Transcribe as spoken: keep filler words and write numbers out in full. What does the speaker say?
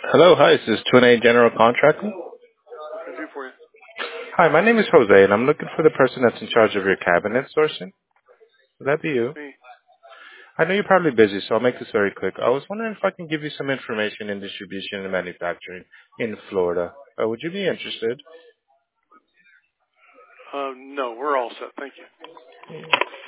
Hello, hi, this is Twin A General Contracting. Can I do for you? Hi, my name is Jose, and I'm looking for the person that's in charge of your cabinet sourcing. Would that be That's you? me. I know you're probably busy, so I'll make this very quick. I was wondering if I can give you some information in distribution and manufacturing in Florida. Uh, would you be interested? Uh, no, we're all set. Thank you.